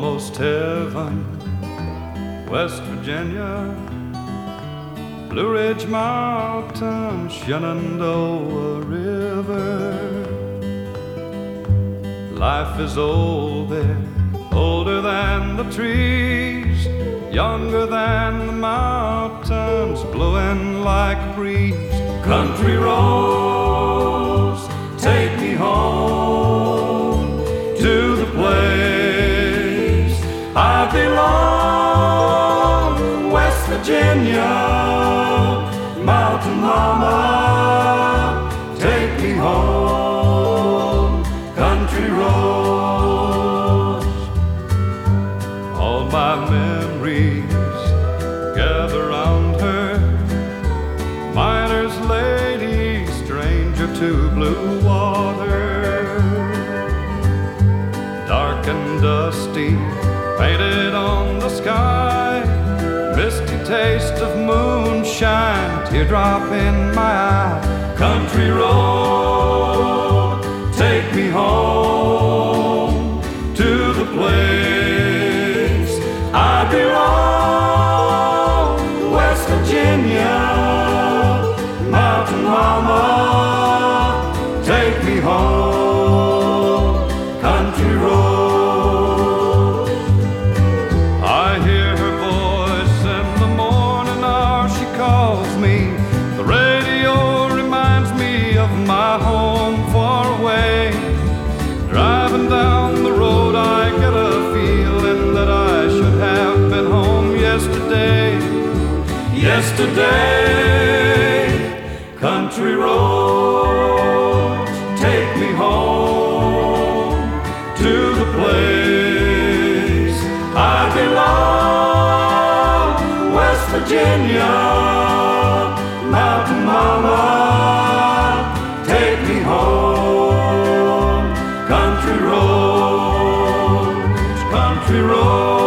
almost heaven, West Virginia, Blue Ridge Mountain, Shenandoah River. Life is old there, older than the trees, younger than the mountains, blowing like a breeze. Country roads, take me home to the place I belong. West Virginia, mountain mama, take me home. Country roads, all my memories gather round her. Miner's lady, stranger to blue water, dark and dusty, painted on the sky, misty taste of moonshine, teardrop in my eye. Country road, take me home to the place I belong. West Virginia, mountain mama, take me home. Country road, I hear her voice in the morning hour, she calls me. The radio reminds me of my home far away. Driving down the road I get a feeling that I should have been home yesterday. Yesterday, country roads, take me home to the place I belong. West Virginia, mountain mama, take me home. Country roads, country roads.